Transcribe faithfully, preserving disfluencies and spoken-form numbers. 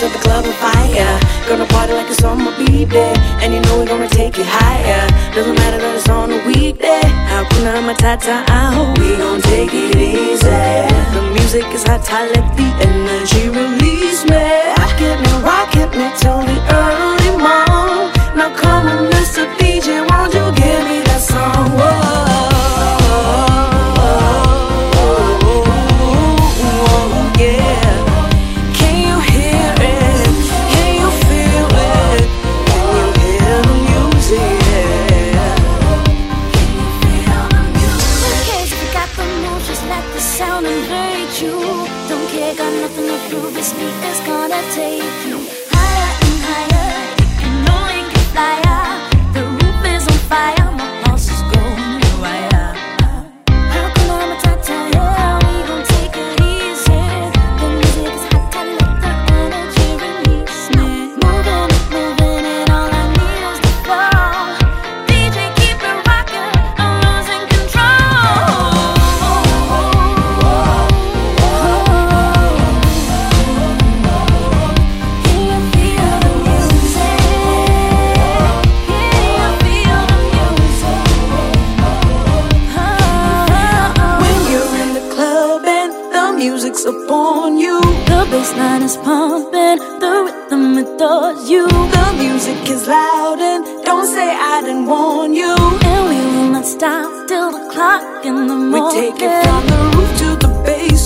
set the club on fire. Gonna party like it's on my B-Day, and you know we're gonna take it higher. Doesn't matter that it's on a weekday. Hakuna Matata, oh, we gon' take it easy. The music is hot, I let the energy release me. Rock it me, rock it me till the early morn. Now come on, Mister D J, won't you give me that song? Whoa. The speaker's gonna take you higher and higher. You know you can fly out. The roof is on fire. My pulse is going higher. Hakuna Matata, yeah, we gon' take it easy. The music is hot, I let the energy release me. Moving it, moving it, all I need is the flow. D J, keep it rockin', I'm losing control. Music's upon you. The bassline is pumping, the rhythm adores you. The music is loud and don't say I didn't warn you. And we will not stop till the clock in the morning. We take it from the roof to the base.